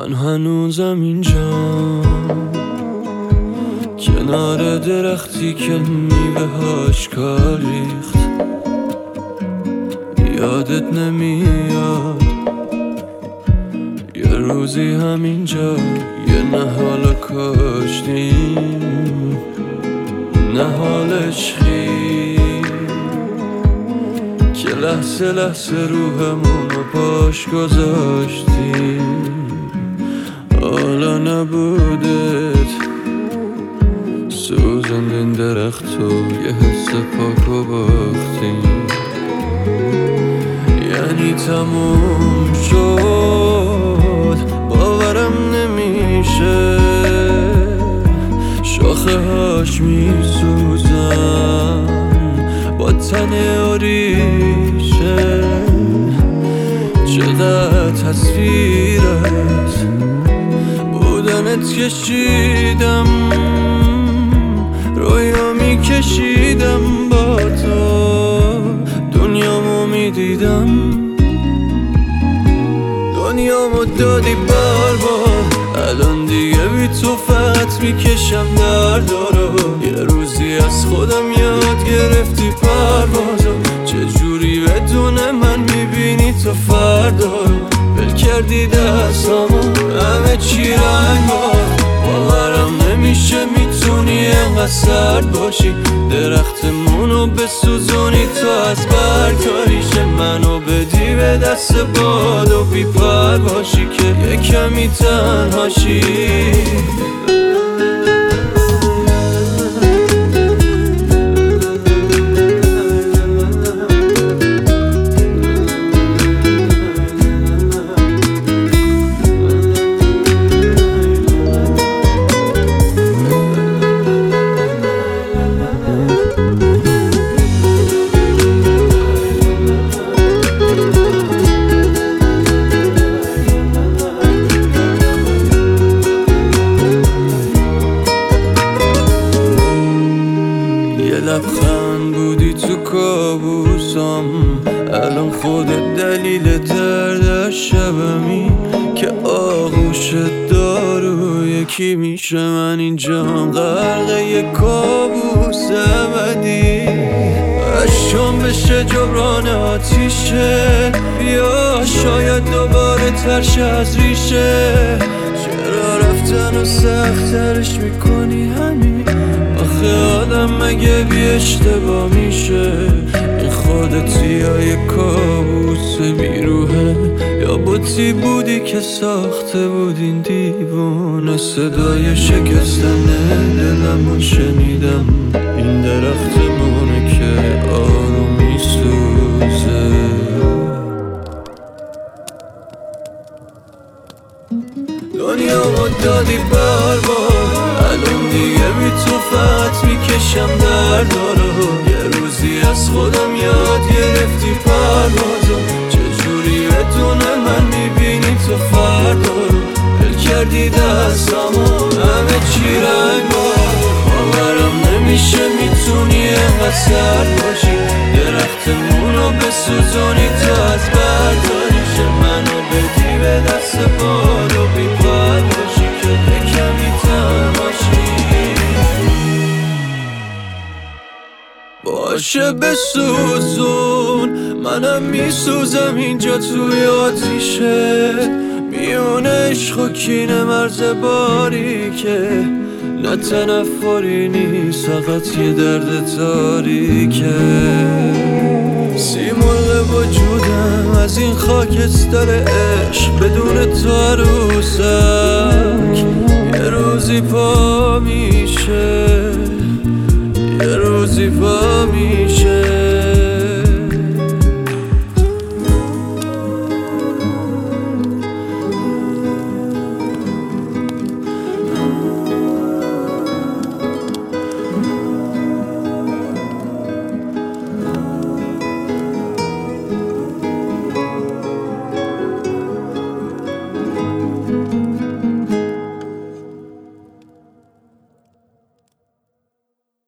من هنوزم اینجام، کنار درختی که میوه‌هاش کار ریخت. یادت نمیاد یه روزی همینجا یه نهال کاشتیم، نهال عشقی که لحظه لحظه روحمون رو پاش گذاشتیم. حالا نبودت سوزندین درخت و یه حس پاک و باختیم. یعنی تموم شد، باورم نمیشه، شاخه هاش میسوزن با تن آریشه. چقدر تصویرت بودنت کشیدم، رویا میکشیدم با تو، دنیامو میدیدم، دنیامو دادی برباد. الان دیگه بی تو فقط میکشم دردارو. یه روزی از خودم یاد گرفتی پروازو، چجوری بدون من میبینی تو فردا رو. بل کردی دستامو همه چی رنگار، باورم نمیشه میتونی انقدر سرد باشی. درختمونو بسوزونی تو از برگاریشه، منو بدی به دست باد و بی پر باشی که یه کمی تنهاشی. لبخند بودی تو کابوسم، الان خودت دلیل درد شبمی که آغوش دارو یکی میشه. من اینجام غرق یک کابوس ابدی، اشکام بشه جبران آتیشه. بیا شاید دوباره ترش از ریشه، چرا رفتن و سخت ترش میکنی همین؟ آخه آدم مگه بی اشتباه میشه؟ این خودتی یا یه کابوس بیروحه، یا بوتی بودی که ساخته بود این دیوانه. صدای شکستن دلمو شنیدم، این درختمونه که آروم میسوزه. دنیامو دادی برباد، الان دیگه بی تو فقط میکشم دردارو. یه روزی از خودم یاد گرفتی پروازو، چجوری بدون من میبینی تو فردا رو. بل کردی دستامو همه چی رنگار، باورم نمیشه میتونی انقدر سرد باشی. درختمونو بسوزونی تو از برداریشه، منو بدی به دست باد و بی پر باشی که کمی تنهاشی. باشه بسوزون، منم میسوزم اینجا توی آتیشه. میونه عشق و کینه مرز باریکه، نه تنفری نیست فقط یه درد تاریکه. سیمرغ وجودم از این خاکستر عشق، بدون تو عروسک یه روزی پا میشه، یه روزی پا میشه.